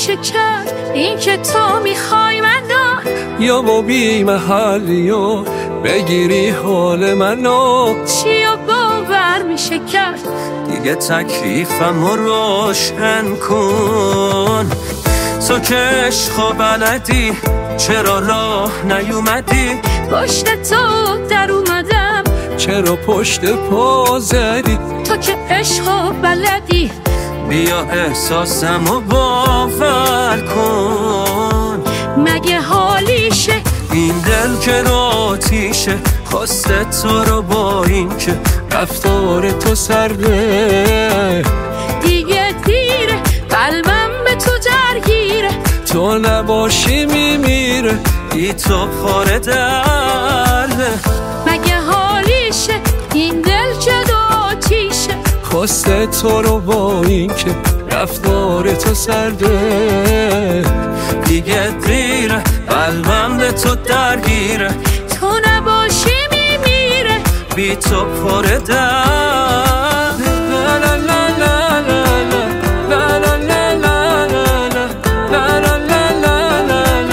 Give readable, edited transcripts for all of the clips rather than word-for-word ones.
میشه کرد این که تو میخوای منو، یا با بی محلی و بگیری حال منو. چی و باور میشه کرد دیگه تکلیفم رو روشن کن. تو که عشقو بلدی چرا راه نیومدی؟ پشت تو در اومدم چرا پشت پا زدی؟ تو که عشقو بلدی بیا احساسمو باور کن. مگه حالیشه این دل که آتیشه خواسته تو رو با این که رفتار تو سرده. دیگه دیره قلبم به تو درگیره، تو نباشی میمیره بی تو پاره درده. مگه حالیشه این دل که آتیشه خواسته تو رو با این که رفتار تو سرده. دیگه دیره قلبم به تو درگیره، تو نباشی میمیره بی تو پاره درده. لا لا لا لا لا لا لا لا لا لا لا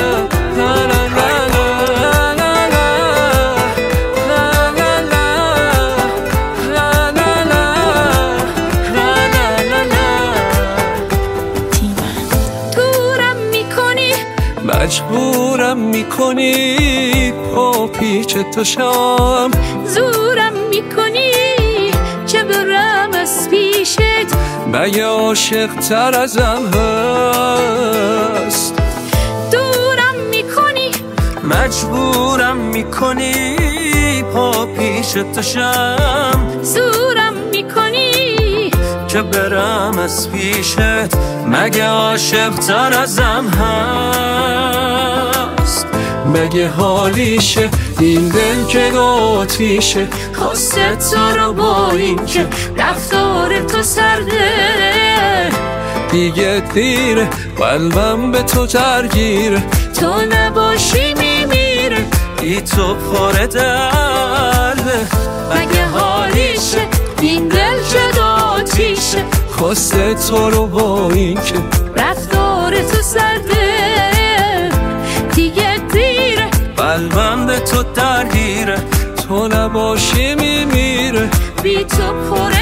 مجبورم میکنی پا پیچ تو شام، زورم میکنی که برم از پیشت. مگه عاشق تر ازم هست؟ دورم میکنی مجبورم میکنی پا پیش تو شم، زورم میکنی که برم از پیشت. مگه عاشق تر ازم هست؟ مگه حالیشه این دل که آتیشه خواسته تو رو با این که رفتار تو سرده. دیگه دیره قلبم به تو درگیره، تو نباشی میمیره بی تو پاره درده. مگه حالیشه این دل که آتیشه خواسته تو رو با این که رفتار تو سرده. دیگه دیره قلبم به تو درگیره، تو نباشی میمیره بی تو پر